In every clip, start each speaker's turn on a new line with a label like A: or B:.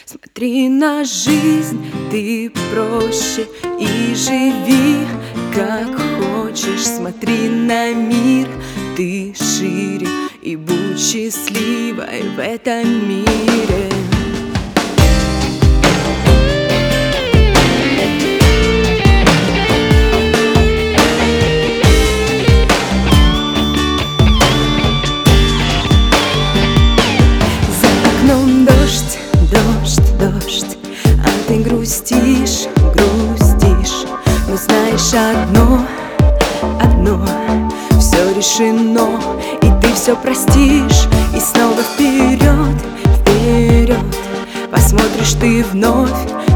A: Смотри на жизнь ты проще и живи, как хочешь. Смотри на мир ты шире и будь счастливой в этом мире. Дождь, а ты грустишь, но знаешь одно, все решено, и ты все простишь, и снова вперед, посмотришь ты вновь,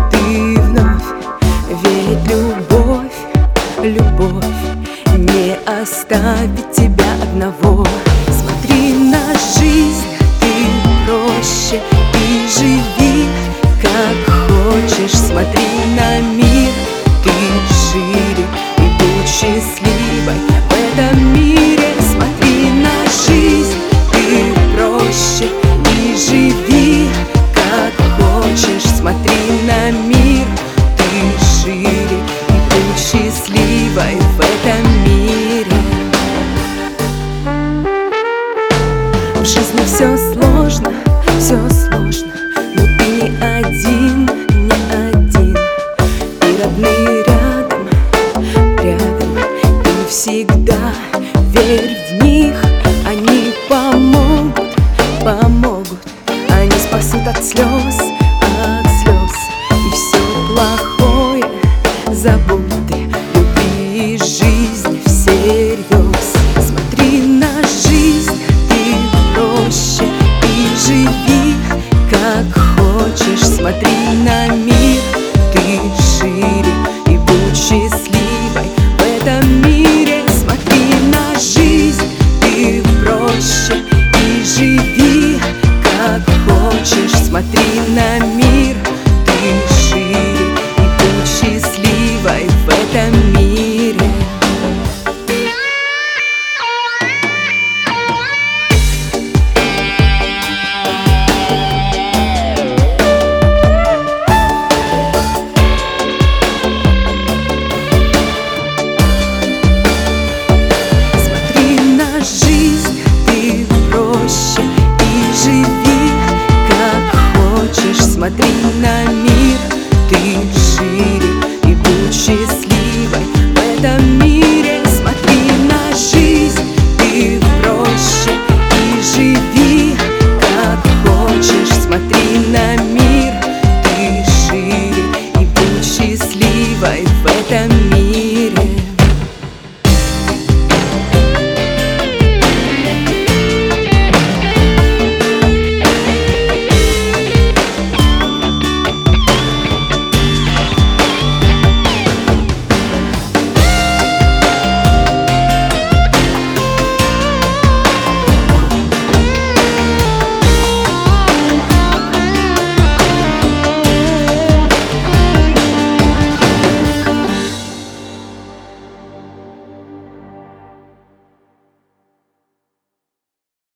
A: ведь любовь не оставит тебя одного. Смотри на жизнь ты проще и живи, как хочешь. Смотри на мир ты шире и будь счастливой в этом мире. Смотри на жизнь ты проще и живи, как хочешь. Смотри на мир ты шире и будь счастливой в этом мире. В жизни все сложно, но ты не один, и родные рядом, ты всегда верь в них, они помогут, они спасут от слез, и все плохое забудь, люби жизнь всерьез. Смотри на жизнь ты проще и живи, как хочешь. Смотри на мир ты шире и будь счастливой в этом мире. Смотри на жизнь ты проще и живи, как хочешь. Смотри на мир ты шире и будь счастливой в этом мире. Смотри на мир ты